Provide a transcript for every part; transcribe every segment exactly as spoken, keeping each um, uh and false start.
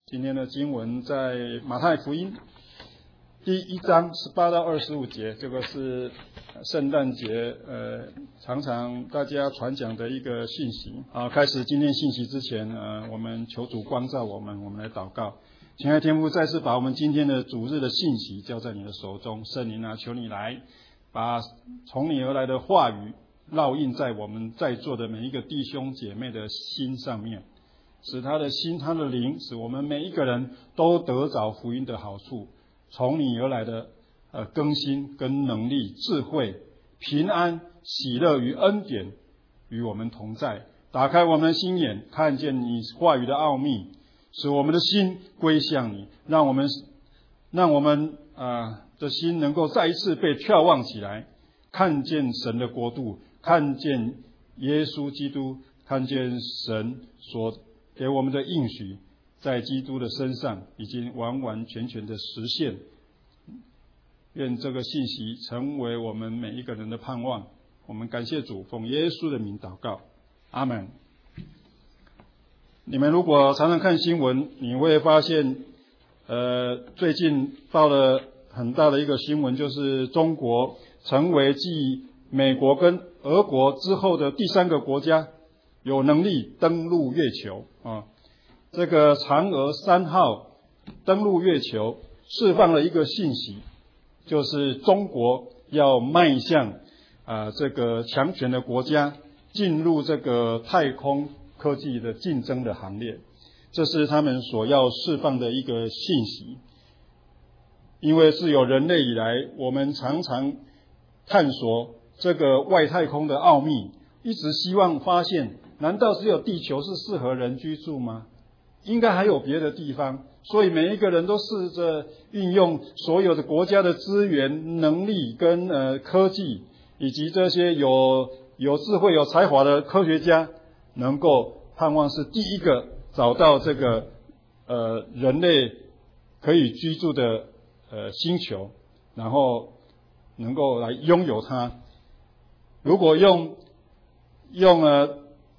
今天的经文在马太福音第一章十八到二十五节，这个是圣诞节呃常常大家传讲的一个信息啊。开始今天信息之前，呃，我们求主光照我们，我们来祷告。亲爱的天父，再次把我们今天的主日的信息交在你的手中，圣灵啊，求你来把从你而来的话语烙印在我们在座的每一个弟兄姐妹的心上面，使他的心他的灵，使我们每一个人都得着福音的好处，从你而来的呃更新跟能力、智慧、平安、喜乐与恩典与我们同在。打开我们的心眼，看见你话语的奥秘，使我们的心归向你，让我们让我们啊、呃、的心能够再一次被眺望起来，看见神的国度，看见耶稣基督，看见神所给我们的应许，在基督的身上已经完完全全的实现。愿这个信息成为我们每一个人的盼望。我们感谢主，奉耶稣的名祷告，阿们。你们如果常常看新闻，你会发现呃，最近报了很大的一个新闻，就是中国成为继美国跟俄国之后的第三个国家，有能力登陆月球啊。这个嫦娥三号登陆月球，释放了一个信息，就是中国要迈向啊、呃、这个强权的国家，进入这个太空科技的竞争的行列。这是他们所要释放的一个信息。因为自有人类以来，我们常常探索这个外太空的奥秘，一直希望发现，难道只有地球是适合人居住吗？应该还有别的地方。所以每一个人都试着运用所有的国家的资源、能力跟呃科技，以及这些有有智慧、有才华的科学家，能够盼望是第一个找到这个呃人类可以居住的呃星球，然后能够来拥有它。如果用用了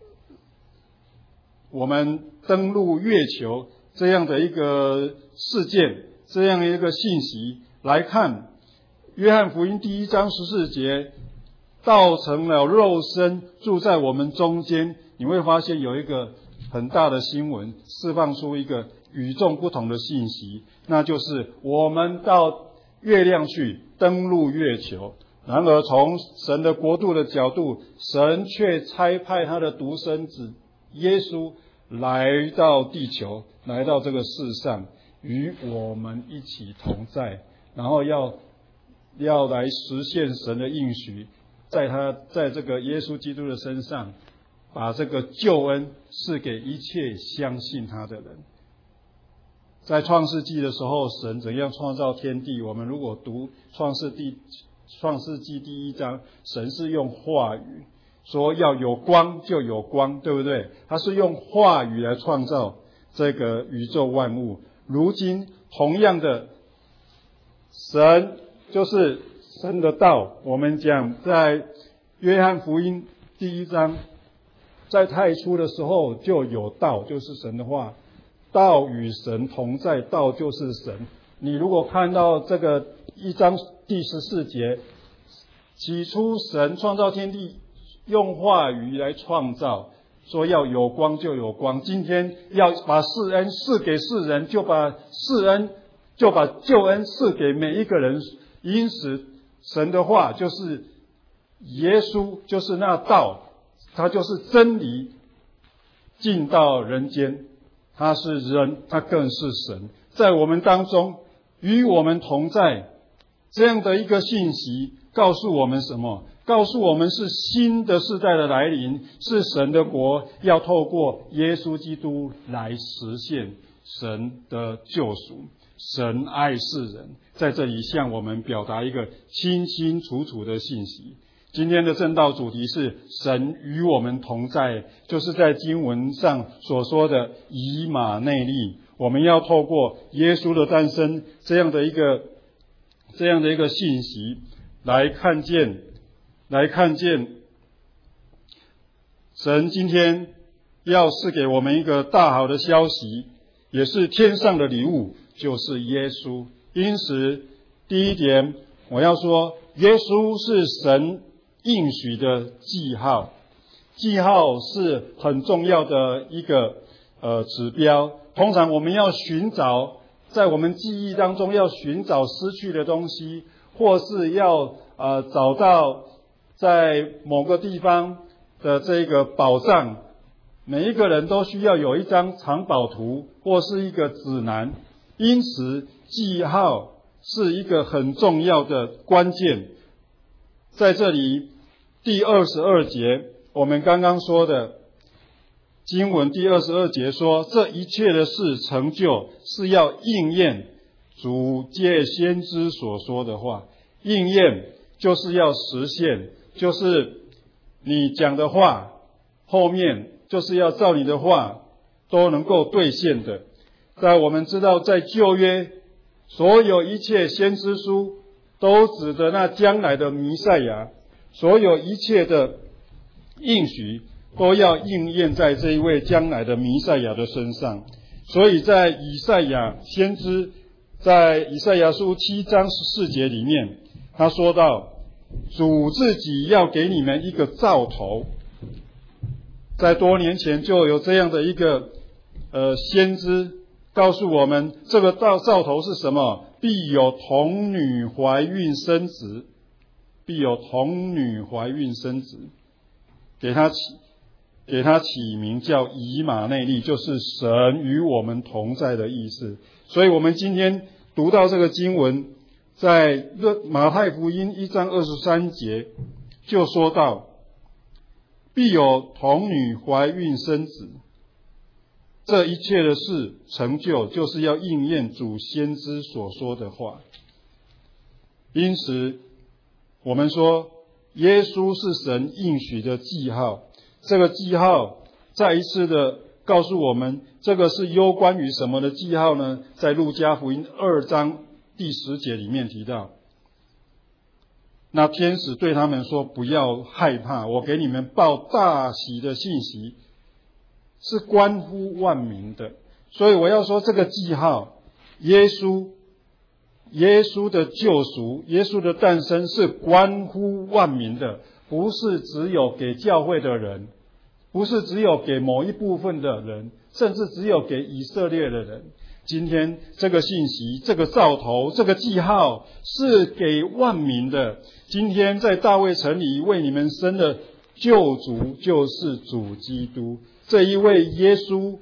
我们登陆月球这样的一个事件，这样一个信息来看，约翰福音第一章十四节，道成了肉身住在我们中间，你会发现有一个很大的新闻，释放出一个与众不同的信息，那就是我们到月亮去登陆月球。然而从神的国度的角度，神却差派他的独生子耶稣来到地球，来到这个世上，与我们一起同在，然后要要来实现神的应许，在他在这个耶稣基督的身上，把这个救恩赐给一切相信他的人。在创世纪的时候，神怎样创造天地，我们如果读创世纪创世纪第一章，神是用话语说要有光就有光，对不对？他是用话语来创造这个宇宙万物。如今同样的，神就是神的道。我们讲在约翰福音第一章，在太初的时候就有道，就是神的话，道与神同在，道就是神。你如果看到这个一章第十四节，起初神创造天地，用话语来创造，说要有光就有光。今天要把世恩赐给世人，就把世恩就把救恩赐给每一个人。因此神的话就是耶稣，就是那道，他就是真理进到人间，他是人，他更是神，在我们当中与我们同在。这样的一个信息告诉我们什么？告诉我们是新的世代的来临，是神的国要透过耶稣基督来实现神的救赎。神爱世人，在这里向我们表达一个清清楚楚的信息。今天的正道主题是神与我们同在，就是在经文上所说的以马内利。我们要透过耶稣的诞生这样的一个这样的一个信息来看见来看见神今天要赐给我们一个大好的消息， 也是天上的礼物，就是耶稣。因此，第一点我要说，耶稣是神应许的记号。记号是很重要的一个呃指标。通常我们要寻找，在我们记忆当中要寻找失去的东西，或是要呃找到在某个地方的这个宝藏，每一个人都需要有一张藏宝图或是一个指南。因此，记号是一个很重要的关键。在这里第二十二节，我们刚刚说的经文第二十二节说，这一切的事成就，是要应验主借先知所说的话。应验就是要实现，就是你讲的话后面就是要照你的话都能够兑现的。在我们知道，在旧约所有一切先知书都指着那将来的弥赛亚，所有一切的应许都要应验在这一位将来的弥赛亚的身上。所以在以赛亚先知在以赛亚书七章十四节里面，他说到主自己要给你们一个兆头。在多年前就有这样的一个呃先知告诉我们，这个兆兆头是什么？必有童女怀孕生子，必有童女怀孕生子，给他起给他起名叫以马内利，就是神与我们同在的意思。所以我们今天读到这个经文，在马太福音一章二十三节就说到，必有童女怀孕生子，这一切的事成就，就是要应验主先知所说的话。因此我们说耶稣是神应许的记号。这个记号再一次的告诉我们，这个是攸关于什么的记号呢？在路加福音二章第十节里面提到，那天使对他们说，不要害怕，我给你们报大喜的信息，是关乎万民的。所以我要说，这个记号，耶稣耶稣的救赎，耶稣的诞生是关乎万民的，不是只有给教会的人，不是只有给某一部分的人，甚至只有给以色列的人。今天这个信息，这个兆头，这个记号是给万民的。今天在大卫城里为你们生的救主就是主基督。这一位耶稣，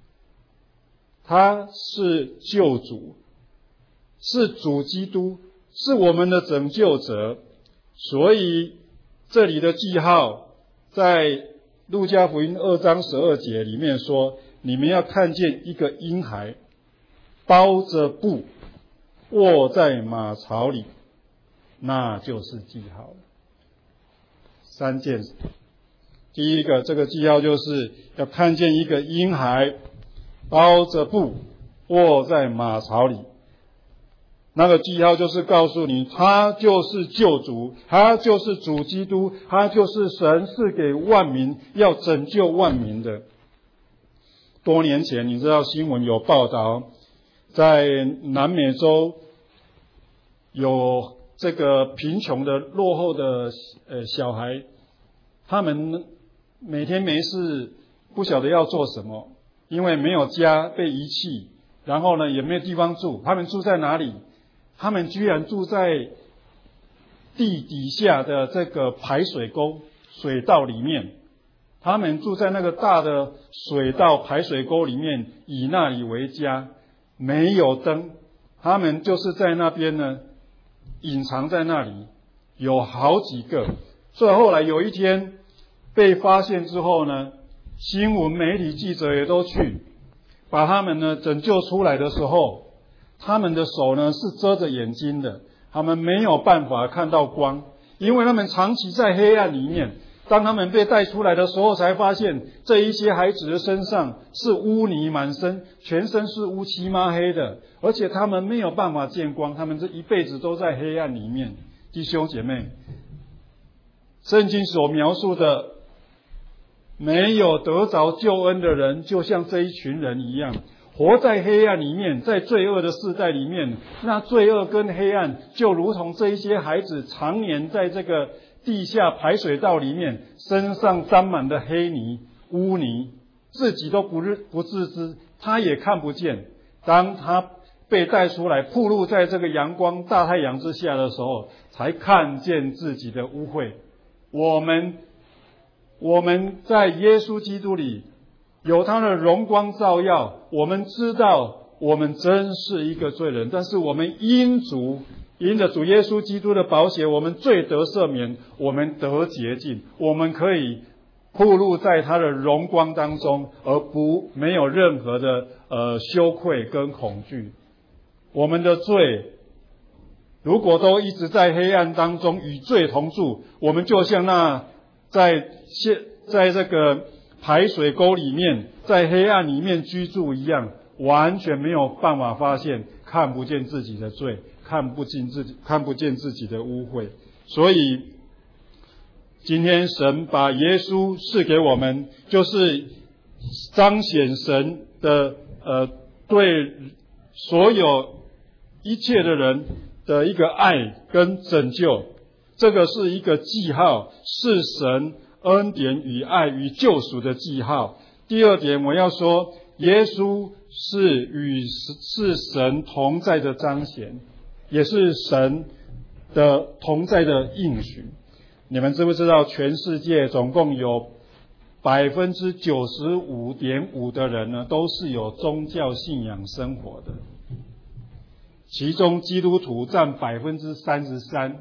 他是救主，是主基督，是我们的拯救者。所以这里的记号在路加福音二章十二节里面说，你们要看见一个婴孩包着布卧在马槽里，那就是记号了。三件事，第一个，这个记号就是要看见一个婴孩包着布卧在马槽里，那个记号就是告诉你，他就是救主，他就是主基督，他就是神赐给万民要拯救万民的。多年前你知道新闻有报道，在南美洲有这个贫穷的落后的呃小孩，他们每天没事不晓得要做什么，因为没有家，被遗弃，然后呢也没有地方住。他们住在哪里？他们居然住在地底下的这个排水沟水道里面，他们住在那个大的水道排水沟里面，以那里为家，没有灯，他们就是在那边呢隐藏在那里，有好几个。所以后来有一天被发现之后呢，新闻媒体记者也都去把他们呢拯救出来的时候，他们的手呢是遮着眼睛的，他们没有办法看到光，因为他们长期在黑暗里面。当他们被带出来的时候，才发现这一些孩子的身上是污泥满身，全身是乌漆抹黑的，而且他们没有办法见光，他们这一辈子都在黑暗里面。弟兄姐妹，圣经所描述的没有得着救恩的人，就像这一群人一样， 活在黑暗里面，在罪恶的世代里面，那罪恶跟黑暗就如同这一些孩子常年在这个地下排水道里面，身上沾满了黑泥污泥，自己都不不自知，他也看不见。当他被带出来暴露在这个阳光大太阳之下的时候，才看见自己的污秽。我们我们在耶稣基督里有他的荣光照耀，我们知道我们真是一个罪人，但是我们因主因着主耶稣基督的宝血，我们罪得赦免，我们得洁净，我们可以暴露在他的荣光当中，而不没有任何的呃羞愧跟恐惧。我们的罪如果都一直在黑暗当中与罪同住，我们就像那在现在这个排水沟里面，在黑暗里面居住一样，完全没有办法发现，看不见自己的罪，看不见自己看不见自己的污秽。所以今天神把耶稣赐给我们，就是彰显神的呃对所有一切的人的一个爱跟拯救。这个是一个记号，是神恩典与爱与救赎的记号。第二点我要说，耶稣是与是神同在的彰显，也是神的同在的应许。你们知不知道全世界总共有百分之九十五点五的人呢，都是有宗教信仰生活的，其中基督徒占百分之三十三。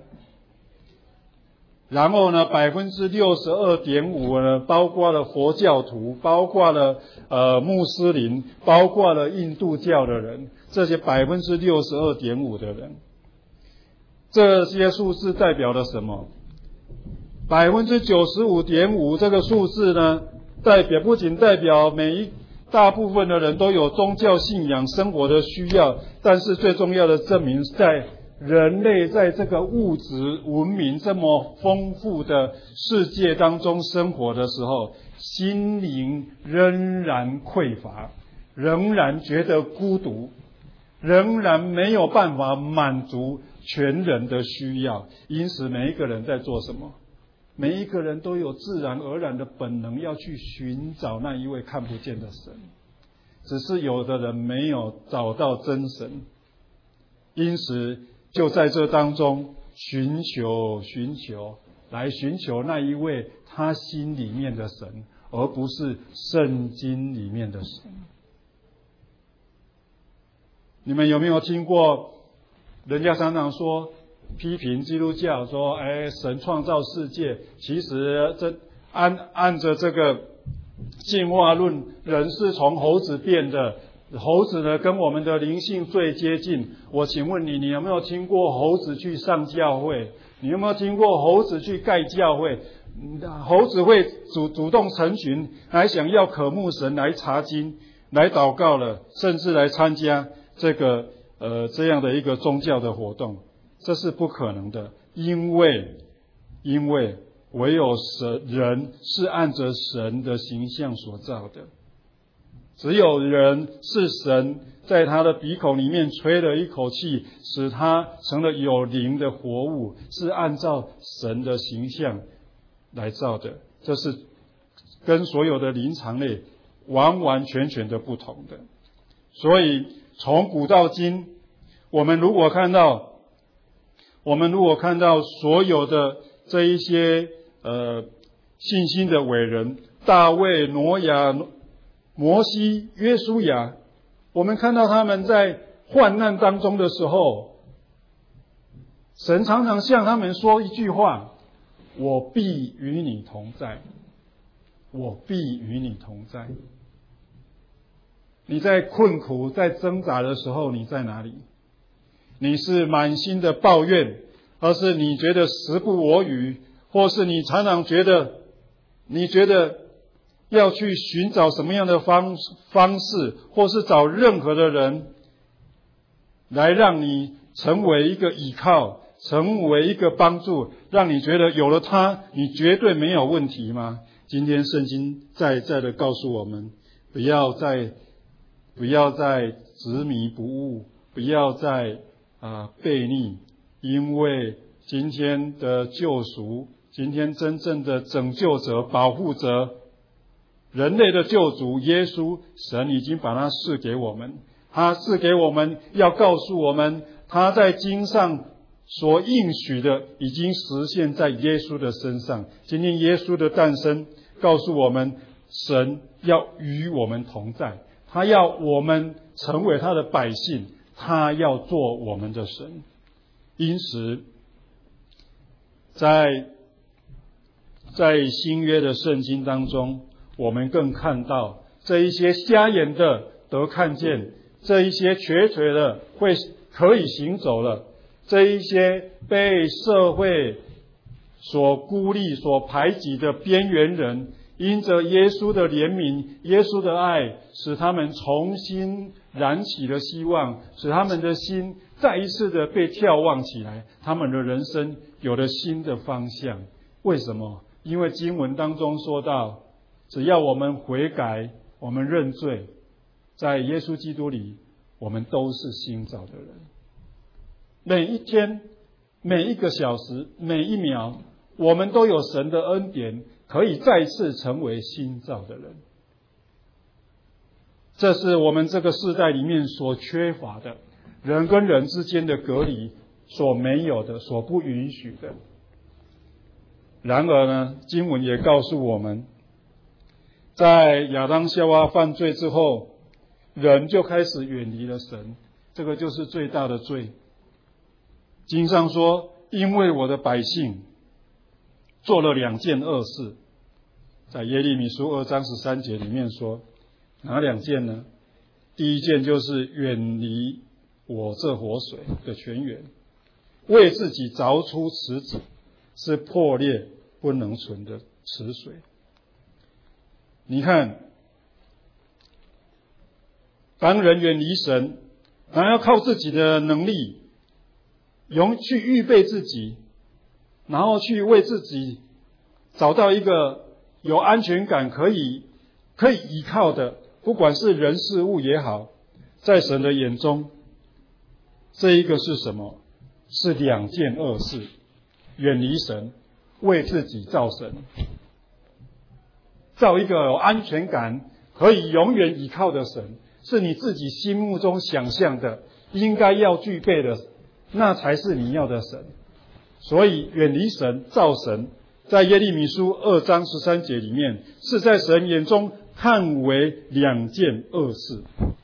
然后呢，百分之六十二点五呢，包括了佛教徒，包括了呃穆斯林，包括了印度教的人，这些百分之六十二点五的人，这些数字代表了什么？百分之九十五点五这个数字呢，代表不仅代表每一大部分的人都有宗教信仰生活的需要，但是最重要的证明，在人类在这个物质文明这么丰富的世界当中生活的时候，心灵仍然匮乏，仍然觉得孤独，仍然没有办法满足全人的需要。因此每一个人在做什么？每一个人都有自然而然的本能要去寻找那一位看不见的神，只是有的人没有找到真神，因此就在这当中寻求寻求来寻求那一位他心里面的神，而不是圣经里面的神。你们有没有听过人家常常说批评基督教说，哎，神创造世界，其实这按按着这个进化论，人是从猴子变的，猴子呢跟我们的灵性最接近。我请问你，你有没有听过猴子去上教会？你有没有听过猴子去盖教会？猴子会主主动成群来想要渴慕神，来查经，来祷告了，甚至来参加这个呃这样的一个宗教的活动。这是不可能的，因为因为唯有神人是按着神的形象所造的，只有人是神在他的鼻孔里面吹了一口气，使他成了有灵的活物，是按照神的形象来造的，这是跟所有的灵长类完完全全的不同的。所以从古到今，我们如果看到我们如果看到所有的这一些呃信心的伟人，大卫、挪亚、摩西、约书亚，我们看到他们在患难当中的时候，神常常向他们说一句话：我必与你同在，我必与你同在。你在困苦在挣扎的时候，你在哪里？你是满心的抱怨，而是你觉得时不我与，或是你常常觉得你觉得要去寻找什么样的方方式，或是找任何的人来让你成为一个依靠，成为一个帮助，让你觉得有了他你绝对没有问题吗？今天圣经再再的告诉我们，不要再不要再执迷不悟，不要再啊悖逆，因为今天的救赎，今天真正的拯救者、保护者，人类的救主耶稣，神已经把他赐给我们，他赐给我们，要告诉我们，他在经上所应许的已经实现在耶稣的身上。今天耶稣的诞生告诉我们，神要与我们同在，他要我们成为他的百姓，他要做我们的神。因此在在新约的圣经当中，我们更看到这一些瞎眼的得看见，这一些瘸腿的会可以行走了，这一些被社会所孤立所排挤的边缘人，因着耶稣的怜悯，耶稣的爱，使他们重新燃起了希望，使他们的心再一次的被眺望起来，他们的人生有了新的方向。为什么？因为经文当中说到，只要我们悔改，我们认罪，在耶稣基督里，我们都是新造的人。每一天，每一个小时，每一秒，我们都有神的恩典，可以再次成为新造的人。这是我们这个世代里面所缺乏的，人跟人之间的隔离所没有的，所不允许的。然而呢，经文也告诉我们，在亚当夏娃犯罪之后，人就开始远离了神，这个就是最大的罪。经上说，因为我的百姓做了两件恶事，在耶利米书二章十三节里面说，哪两件呢？第一件就是远离我这活水的泉源，为自己凿出池子，是破裂不能存的池水。你看，当人远离神，然后要靠自己的能力用去预备自己，然后去为自己找到一个有安全感可以可以依靠的，不管是人事物也好，在神的眼中，这一个是什么？是两件恶事：远离神，为自己造神，造一个有安全感可以永远依靠的神，是你自己心目中想象的应该要具备的，那才是你要的神。所以远离神造神，在耶利米书二章十三节里面，是在神眼中看为两件恶事。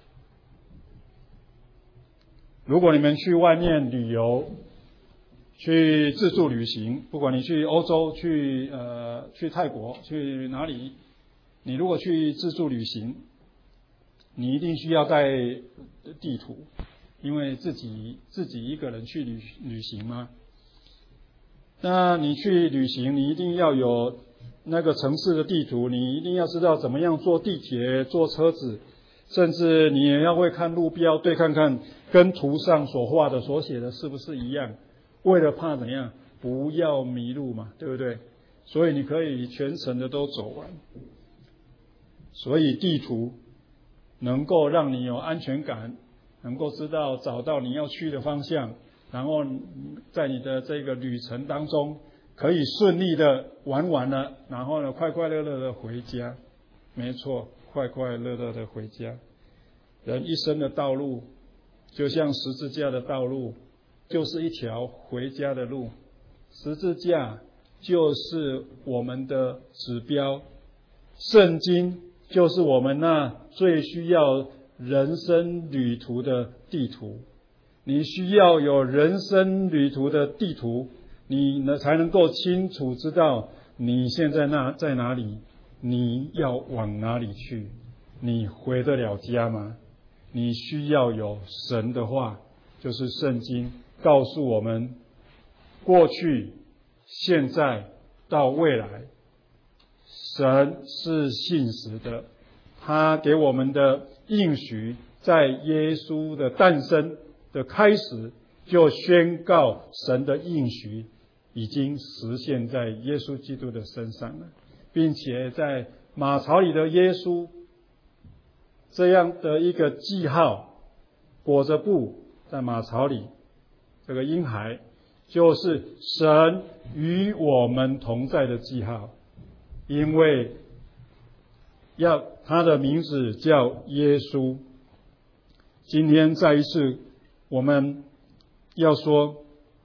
如果你们去外面旅游，去自助旅行，不管你去欧洲，去呃去泰国，去哪里，你如果去自助旅行，你一定需要带地图，因为自己自己一个人去旅旅行嘛。那你去旅行，你一定要有那个城市的地图，你一定要知道怎么样坐地铁、坐车子，甚至你也要会看路标，对看看跟图上所画的、所写的是不是一样，为了怕怎样，不要迷路嘛，对不对？所以你可以全程的都走完。所以地图能够让你有安全感，能够知道找到你要去的方向，然后在你的这个旅程当中可以顺利的玩完了，然后呢快快乐乐的回家。没错，快快乐乐的回家。人一生的道路就像十字架的道路，就是一条回家的路。十字架就是我们的指标，圣经就是我们那最需要人生旅途的地图。你需要有人生旅途的地图，你呢才能够清楚知道你现在那在哪里，你要往哪里去，你回得了家吗？你需要有神的话，就是圣经告诉我们，过去、现在到未来，神是信实的，他给我们的应许，在耶稣的诞生的开始就宣告神的应许已经实现在耶稣基督的身上了，并且在马槽里的耶稣， 这样的一个记号，裹着布在马槽里，这个婴孩就是神与我们同在的记号，因为要他的名字叫耶稣。今天再一次我们要说，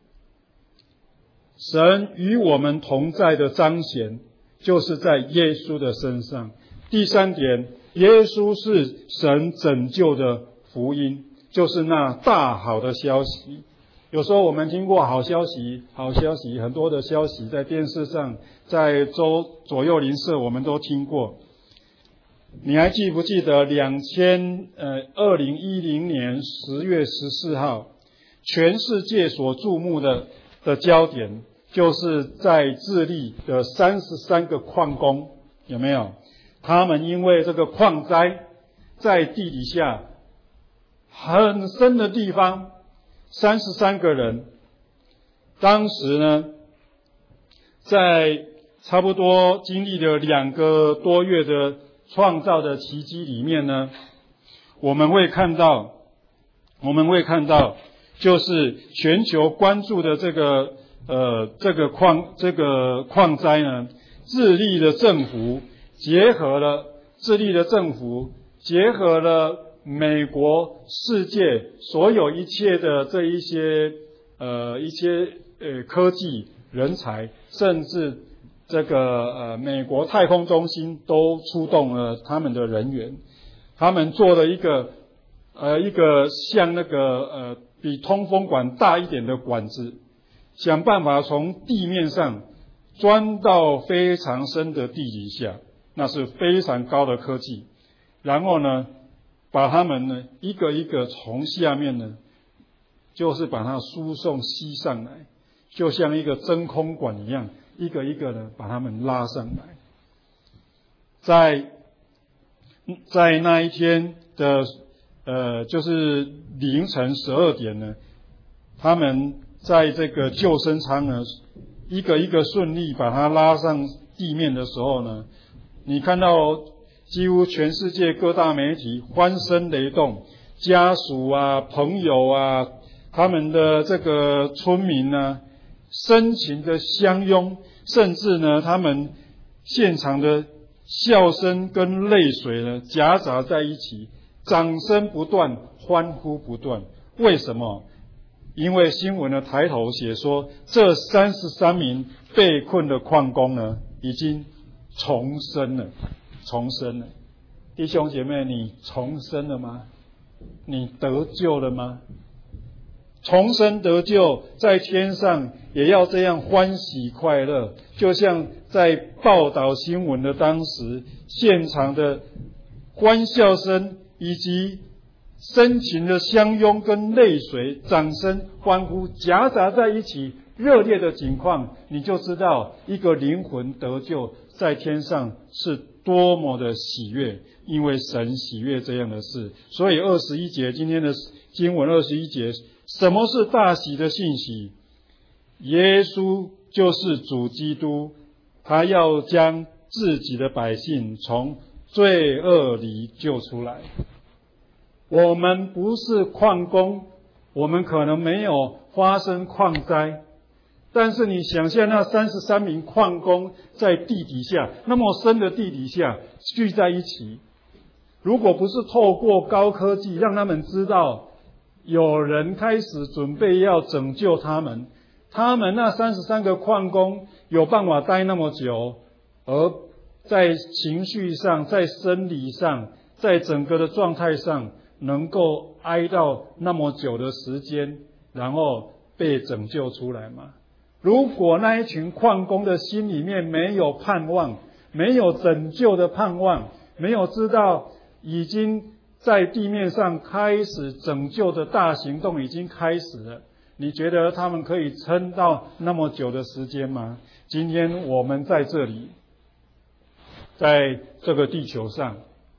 神与我们同在的彰显就是在耶稣的身上。第三点，耶稣是神拯救的福音，就是那大好的消息。有时候我们听过好消息，好消息，很多的消息在电视上，在周左右邻舍我们都听过。你还记不记得两千呃二零一零年十月十四号，全世界所注目的的焦点，就是在智利的三十三个矿工，有没有？他们因为这个矿灾，在地底下很深的地方，三十三个人，当时呢，在差不多经历了两个多月的创造的奇迹里面呢，我们会看到，我们会看到，就是全球关注的这个呃这个矿这个矿灾呢，智利的政府结合了智利的政府结合了美国、世界所有一切的这一些呃一些呃科技人才，甚至这个呃美国太空中心都出动了他们的人员，他们做了一个呃一个像那个呃比通风管大一点的管子，想办法从地面上钻到非常深的地底下，那是非常高的科技。然后呢，把他们呢一个一个从下面呢，就是把它输送吸上来，就像一个真空管一样，一个一个的把他们拉上来。在在那一天的呃，就是凌晨十二点呢，他们在这个救生舱呢，一个一个顺利把它拉上地面的时候呢，你看到几乎全世界各大媒体欢声雷动，家属啊、朋友啊，他们的这个村民呢，深情的相拥，甚至呢，他们现场的笑声跟泪水呢夹杂在一起，掌声不断，欢呼不断。为什么？因为新闻的抬头写说，这三十三名被困的矿工呢，已经重生了，重生了。弟兄姐妹，你重生了吗？你得救了吗？重生得救，在天上也要这样欢喜快乐，就像在报道新闻的当时，现场的欢笑声以及深情的相拥跟泪水、掌声、欢呼夹杂在一起，热烈的景况，你就知道一个灵魂得救在天上是多么的喜悦，因为神喜悦这样的事。所以二十一节，今天的经文二十一节，什么是大喜的信息？耶稣就是主基督，他要将自己的百姓从罪恶里救出来。我们不是矿工，我们可能没有发生矿灾，但是你想象那三十三名矿工在地底下，那么深的地底下聚在一起，如果不是透过高科技让他们知道有人开始准备要拯救他们，他们那三十三个矿工有办法待那么久，而在情绪上、在生理上、在整个的状态上能够挨到那么久的时间，然后被拯救出来吗？如果那一群矿工的心里面没有盼望，没有拯救的盼望，没有知道已经在地面上开始拯救的大行动已经开始了，你觉得他们可以撑到那么久的时间吗？今天我们在这里，在这个地球上，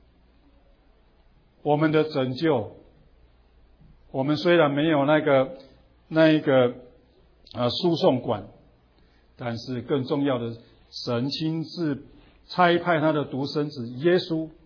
我们的拯救，我们虽然没有那个那一个啊输送管，但是更重要的，神亲自差派他的独生子耶稣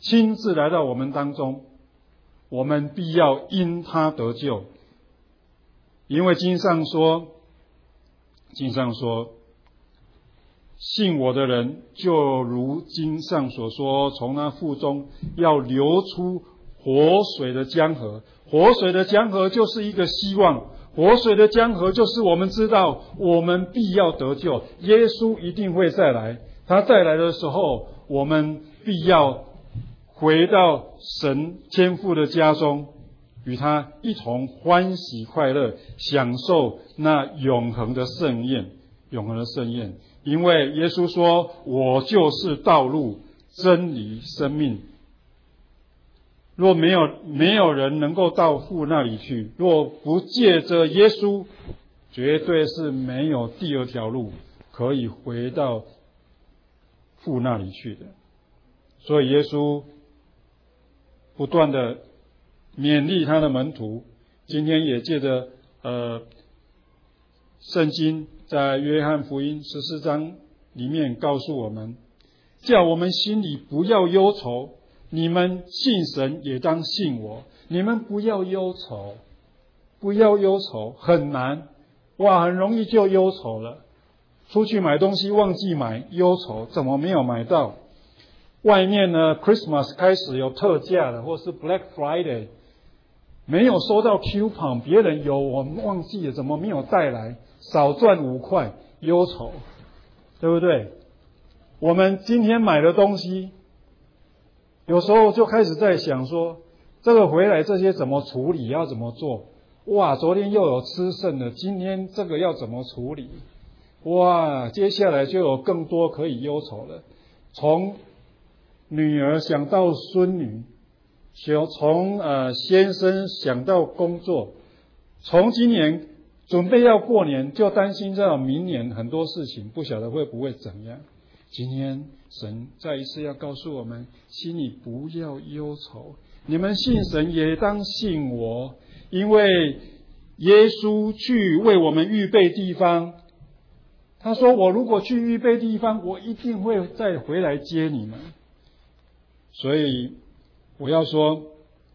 亲自来到我们当中，我们必要因他得救。因为经上说，经上说，信我的人就如经上所说，从那腹中要流出活水的江河。活水的江河就是一个希望，活水的江河就是我们知道我们必要得救，耶稣一定会再来，他再来的时候，我们必要回到神天父的家中，与他一同欢喜快乐，享受那永恒的盛宴，永恒的盛宴。因为耶稣说，我就是道路、真理、生命。若没有没有人能够到父那里去，若不借着耶稣，绝对是没有第二条路可以回到父那里去的。所以耶稣不断的勉励他的门徒，今天也借着呃圣经在约翰福音十四章里面告诉我们，叫我们心里不要忧愁，你们信神也当信我，你们不要忧愁，不要忧愁，很难，哇，很容易就忧愁了。出去买东西忘记买，忧愁，怎么没有买到？外面呢 Christmas 开始有特价了，或是 Black Friday， 没有收到 coupon， 别人有我忘记了，怎么没有带来？少赚五块，忧愁，对不对？我们今天买的东西，有时候就开始在想说，这个回来这些怎么处理，要怎么做？哇，昨天又有吃剩的，今天这个要怎么处理？哇，接下来就有更多可以忧愁了。从女儿想到孙女，从呃先生想到工作，从今年准备要过年，就担心这明年很多事情不晓得会不会怎样。今天神再一次要告诉我们，心里不要忧愁，你们信神也当信我，因为耶稣去为我们预备地方，他说我如果去预备地方，我一定会再回来接你们。所以我要说，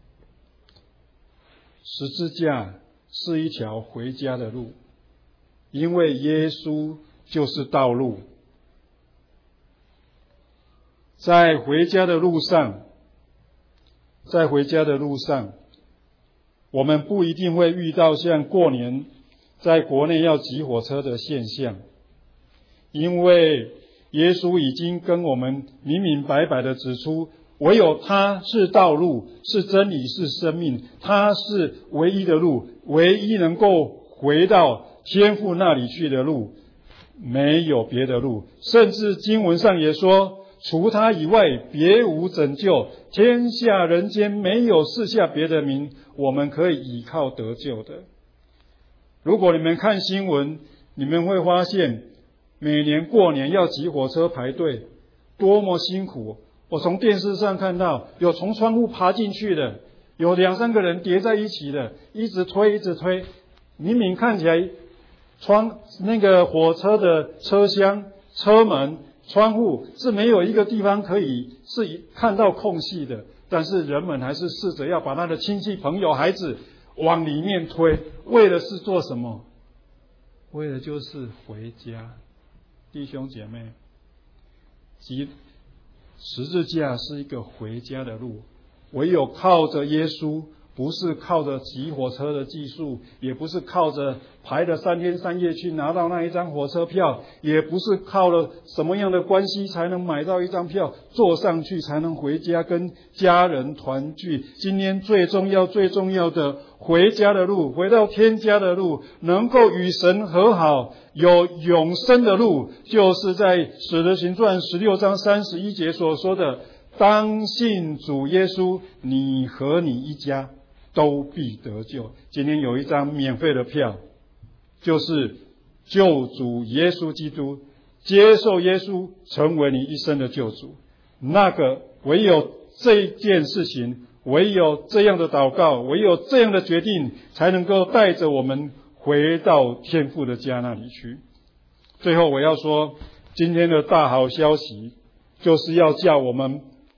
十字架是一条回家的路，因为耶稣就是道路。在回家的路上，在回家的路上，我们不一定会遇到像过年在国内要挤火车的现象，因为耶稣已经跟我们明明白白的指出，唯有他是道路，是真理，是生命，他是唯一的路，唯一能够回到天父那里去的路，没有别的路。甚至经文上也说，除他以外别无拯救，天下人间没有赐下别的名我们可以依靠得救的。如果你们看新闻，你们会发现每年过年要挤火车排队，多么辛苦。我从电视上看到有从窗户爬进去的，有两三个人叠在一起的，一直推一直推，明明看起来窗那个火车的车厢、车门、窗户是没有一个地方可以是看到空隙的，但是人们还是试着要把他的亲戚朋友孩子往里面推，为的是做什么？为的就是回家。弟兄姐妹，即十字架是一个回家的路，唯有靠着耶稣，不是靠着挤火车的技术，也不是靠着排了三天三夜去拿到那一张火车票，也不是靠了什么样的关系才能买到一张票，坐上去才能回家跟家人团聚。今天最重要最重要的回家的路，回到天家的路，能够与神和好，有永生的路，就是在使徒行传十六章三十一节所说的，当信主耶稣，你和你一家都必得救。今天有一张免费的票，就是救主耶稣基督，接受耶稣成为你一生的救主。那个唯有这件事情，唯有这样的祷告，唯有这样的决定，才能够带着我们回到天父的家那里去。最后我要说，今天的大好消息就是要叫我们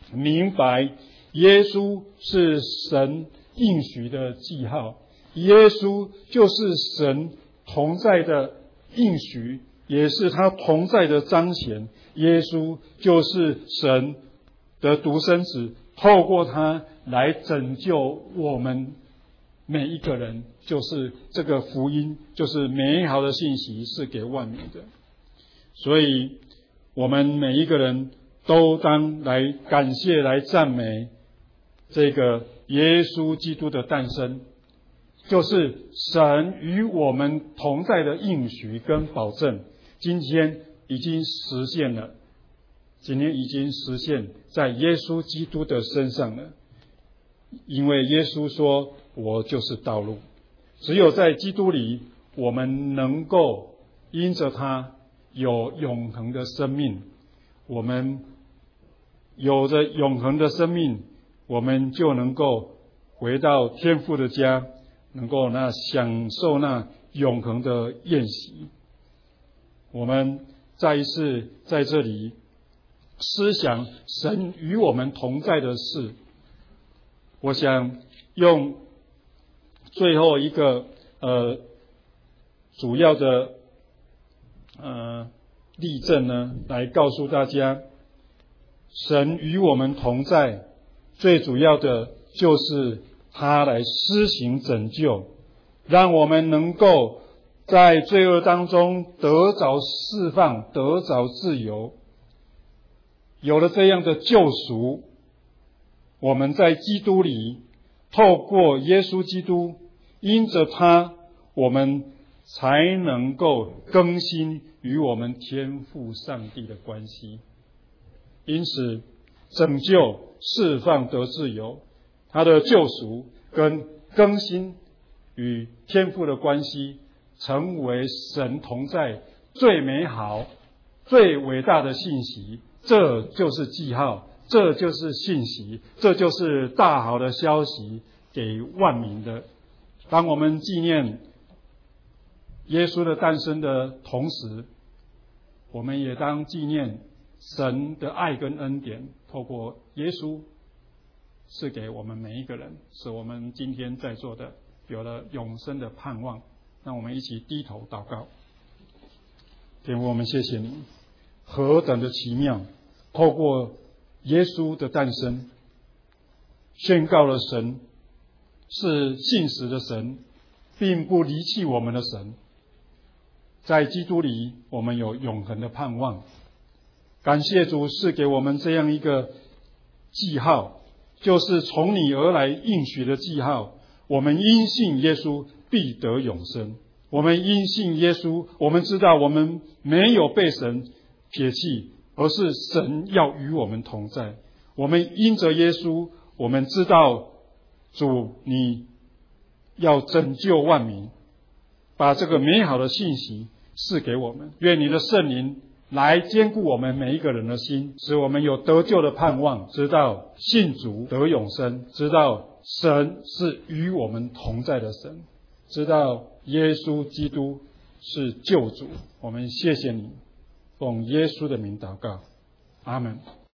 明白耶稣是神应许的记号，耶稣就是神同在的应许，也是他同在的彰显。耶稣就是神的独生子，透过他来拯救我们每一个人，就是这个福音，就是美好的信息，是给万民的。所以我们每一个人都当来感谢，来赞美这个耶稣基督的诞生，就是神与我们同在的应许跟保证，今天已经实现了，今天已经实现在耶稣基督的身上了。因为耶稣说，我就是道路，只有在基督里，我们能够因着他有永恒的生命，我们有着永恒的生命，我们就能够回到天父的家，能够那享受那永恒的宴席。我们再一次在这里思想神与我们同在的事，我想用最后一个呃主要的呃例证呢，来告诉大家，神与我们同在，最主要的就是他来施行拯救，让我们能够在罪恶当中得着释放，得着自由。有了这样的救赎，我们在基督里，透过耶稣基督，因着他，我们才能够更新与我们天父上帝的关系。因此拯救、释放得自由，他的救赎跟更新与天父的关系，成为神同在最美好、最伟大的信息。这就是记号，这就是信息，这就是大好的消息给万民的。当我们纪念耶稣的诞生的同时，我们也当纪念神的爱跟恩典，透过耶稣赐给我们每一个人，使我们今天在座的有了永生的盼望。让我们一起低头祷告。天父，我们谢谢你，何等的奇妙，透过耶稣的诞生，宣告了神是信实的神，并不离弃我们的神。在基督里，我们有永恒的盼望。感谢主赐给我们这样一个记号，就是从你而来应许的记号。我们因信耶稣必得永生。我们因信耶稣，我们知道我们没有被神撇弃，而是神要与我们同在。我们因着耶稣，我们知道主你要拯救万民，把这个美好的信息赐给我们。愿你的圣灵来坚固我们每一个人的心，使我们有得救的盼望，知道信主得永生，知道神是与我们同在的神，知道耶稣基督是救主。我们谢谢你，奉耶稣的名祷告，阿们。